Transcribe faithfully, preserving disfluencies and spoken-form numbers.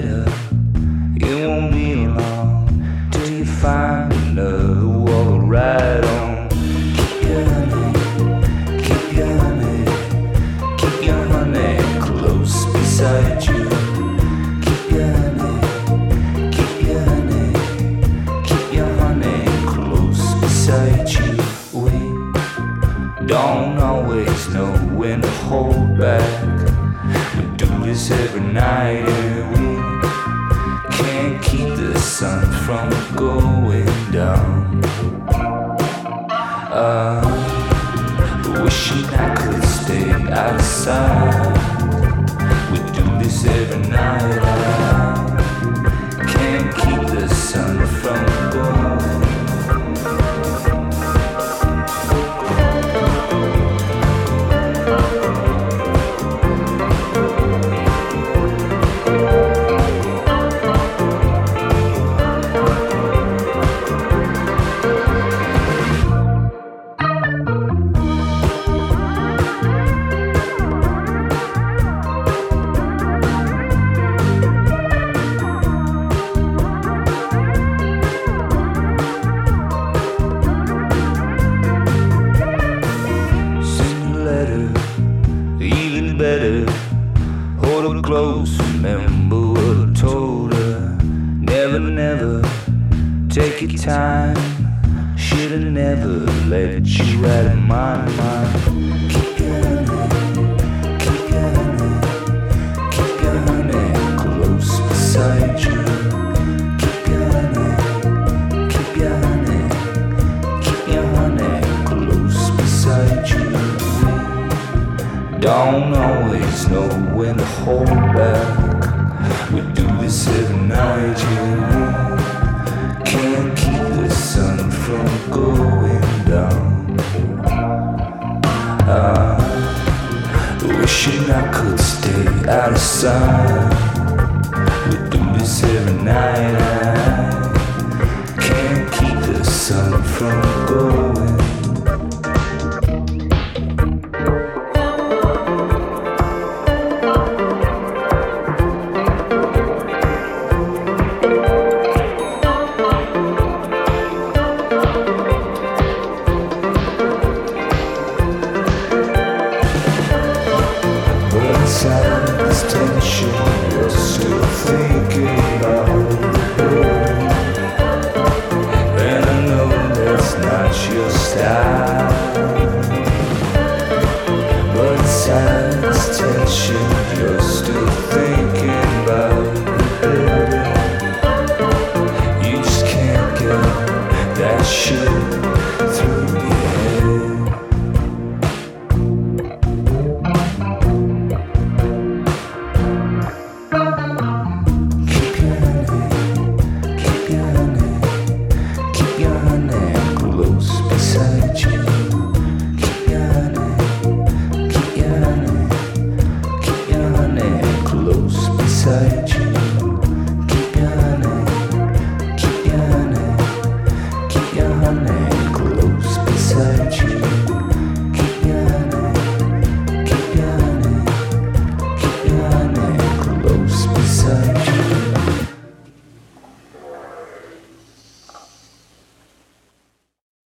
later. It won't be long till you find another wall to ride on. Keep your honey, keep your honey, keep your honey close beside you. Keep your honey, keep your honey, keep your honey close beside you. We don't always know when to hold back. We do this every night and we can't keep the sun from going down. Uh, wishing I could stay outside. We do this every night. I can't keep the sun from going. Close, remember what I told her. Never, never take your time. Should've never let you out of my mind. Keep your honey, keep your honey, keep your honey close beside you. Keep your honey, keep your honey, keep your honey close beside you. Don't always know when to hold back. We do this every night, yeah. Can't keep the sun from going down. uh, Wishing I could stay out of sight. We do this every night. I can't keep the sun from going. This tension, you're still thinking about her. And I know that's not your style. But inside this tension, you're still thinking about her. You just can't get that shit through your head. Beside you, keep your honey, keep your honey, keep your honey